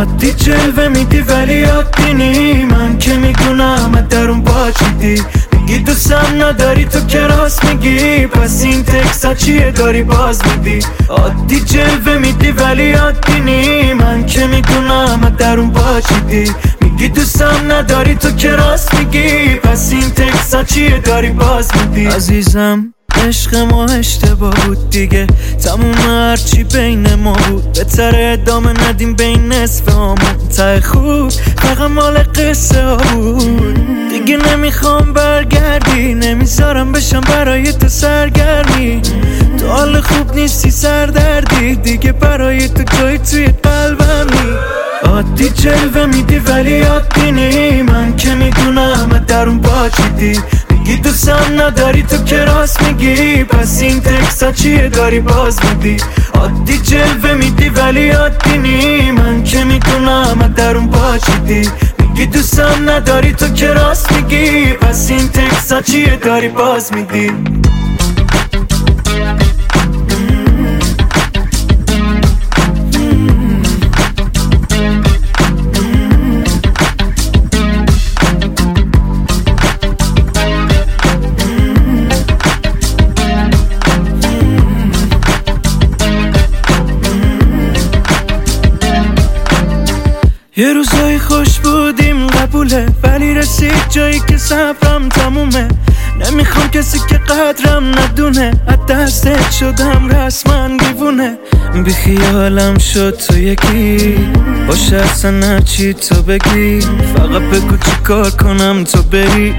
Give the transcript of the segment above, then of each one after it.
عادی جلوه میدی ولی عادی نی. من که میدونم درون باچیدی، میگی دوستم نداری تو که راست میگی، پس این تکسا چیه داری باز میدی. عادی جلوه میدی ولی عادی نی. من که میدونم درون باچیدی، میگی دوستم نداری تو که راست میگی، پس این تکسا چیه داری باز میدی. عزیزم عشق ما اشتباه بود دیگه، تموم هرچی بین ما بود، بهتر ادامه ندیم بین نصف همون. ته خوب فقط مال قصه ها بود، دیگه نمیخوام برگردی، نمیذارم بشم برای تو سرگرمی. تو حال خوب نیستی سردردی، دیگه برای تو جایی توی قلبمی. عادی جلوه میدی ولی عادی نی. من که میدونم درون باچیدی، میگی دوستم نداری تو که راست میگی، پس این تکسا چیه داری باز میدی. عادی جلوه میدی ولی عادی نی. من که میدونم درون باچیدی، میگی دوستم نداری تو که راست میگی، پس این تکسا چیه داری باز میدی. یه روزای خوش بودیم قبوله، ولی رسید جایی که صبرم تمومه. نمیخوام کسی که قدرم ندونه، از دستت شدم رسما دیوونه. بی خیالم شد تو یکی، باشه اصلا هرچی تو بگی، فقط بگو چی کار کنم تو بری.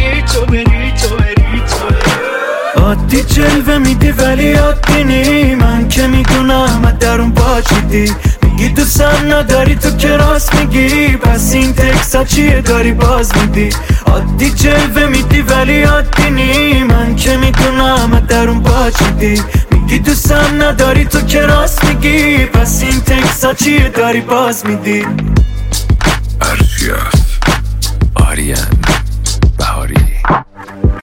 عادی جلوه میدی ولی عادی نی. من که میدونم درون باچیدی، میگی دوستم نداری تو که راست میگی، پس این تکسا چیه داری باز میدی. عادی جلوه میدی ولی عادی نی. من که میدونم درون باچیدی، میگی دوستم نداری تو که راست میگی، پس این تکسا چیه داری باز میدی. ارشیاس آریان